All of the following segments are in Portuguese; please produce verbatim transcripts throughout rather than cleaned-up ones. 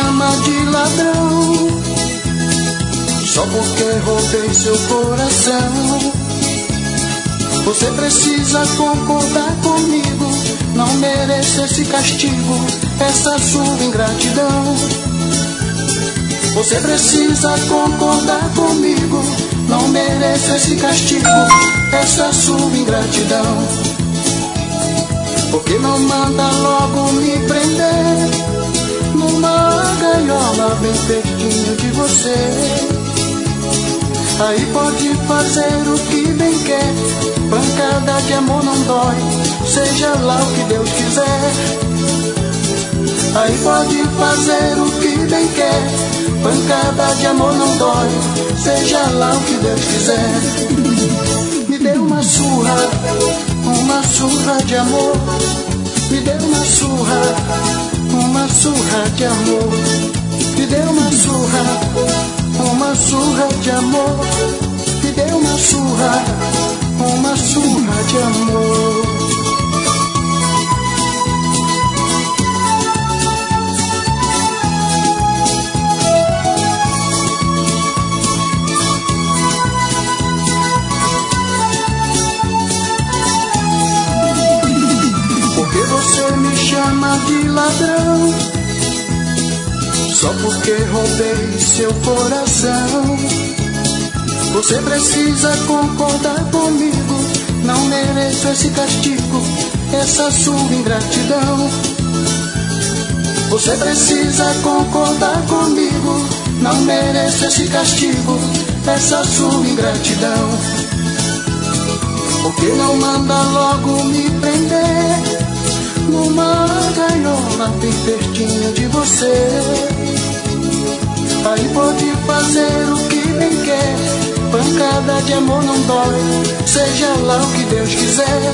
chama de ladrão, só porque roubei seu coração. Você precisa concordar comigo, não mereço esse castigo, essa sua ingratidão. Você precisa concordar comigo, não mereço esse castigo, essa sua ingratidão. Porque não manda logo me prender numa gaiola bem pertinho de você? Aí pode fazer o que bem quer, pancada de amor não dói, seja lá o que Deus quiser. Aí pode fazer o que bem quer, pancada de amor não dói, seja lá o que Deus quiser. Me dê uma surra, uma surra de amor. Me dê uma surra, uma surra de amor. Me dê uma surra, uma surra de amor. Me dê uma surra, uma surra de amor. Porque você me chama de ladrão, só porque roubei seu coração. Você precisa concordar comigo, não mereço esse castigo, essa sua ingratidão. Você precisa concordar comigo, não mereço esse castigo, essa sua ingratidão. Porque não manda logo me prender numa gaiola bem pertinho de você? Aí pode fazer o que bem quer, pancada de amor não dói, seja lá o que Deus quiser.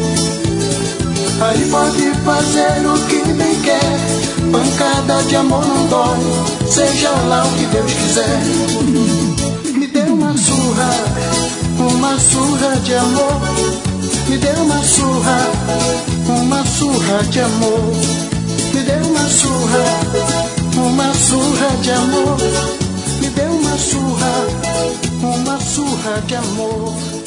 Aí pode fazer o que bem quer, pancada de amor não dói, seja lá o que Deus quiser. Me dê uma surra, uma surra de amor. Me dê uma surra, uma surra de amor. Me dê uma surra, uma surra de amor. Me dê uma surra, uma surra de amor.